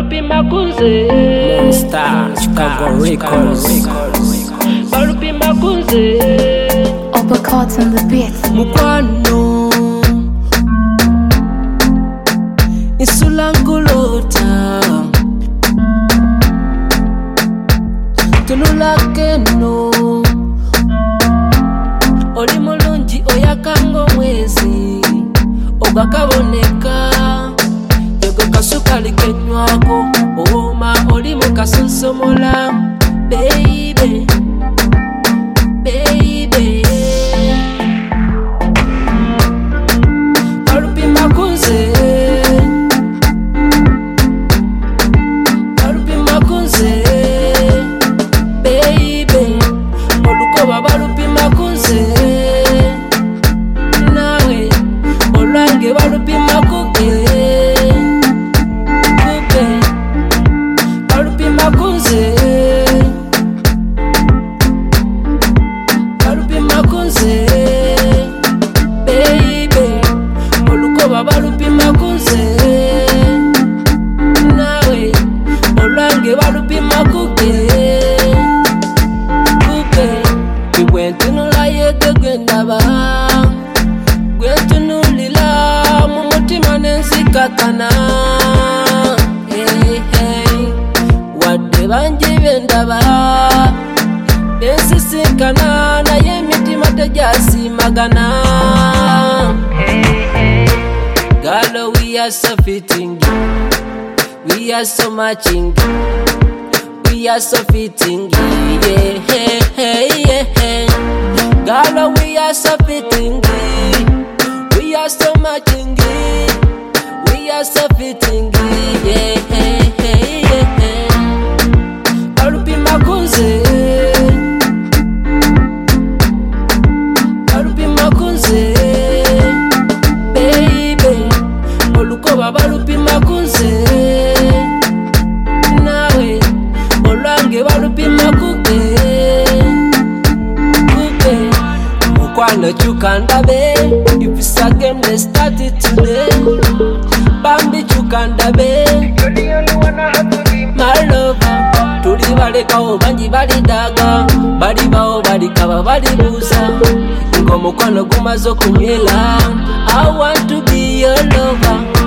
balupi makunze Monster, Chicago Records. Balupi makunze Uppercuts on the beat. Mukwano Isulangulota Tululakeno Oli mulungi oyakango mwezi Ogakaboneka Yego kasukali kenywako Ooma oli mukasonsomola Baby Baby Balupi makunze Balupi makunze Baby Olukoba balupi makunze Nawe Olange balupi makuge Kuge Balupi makunze Balupi makunze Baby Olukoba balupi makunze Nawe Olange balupi makuge We went to no lie the gwendaba Went to no lila Mumutima nensi kakana Hey hey Wadde banji bendaba Nensi sinkana Na ye mitima tejasi magana Hey hey Girl, we are so fitting We are so matching We are so fitting, yeah, hey, hey, yeah, hey. Girl, we are so fitting, we are so matching, we are so fitting, yeah, hey, hey, yeah, hey. Balupi makunze, balupi makunze, baby. Olukoba balupi makunze. Balupi makuge Kuge Mukwano chukandabe If it's a game let's start it today Bambi chukandabe You're the only one I have to be my lover Tuli bale kao banji bali daga Bali bao bali kaba bali buza Ngo mukwano gumazo kunywela I want to be your lover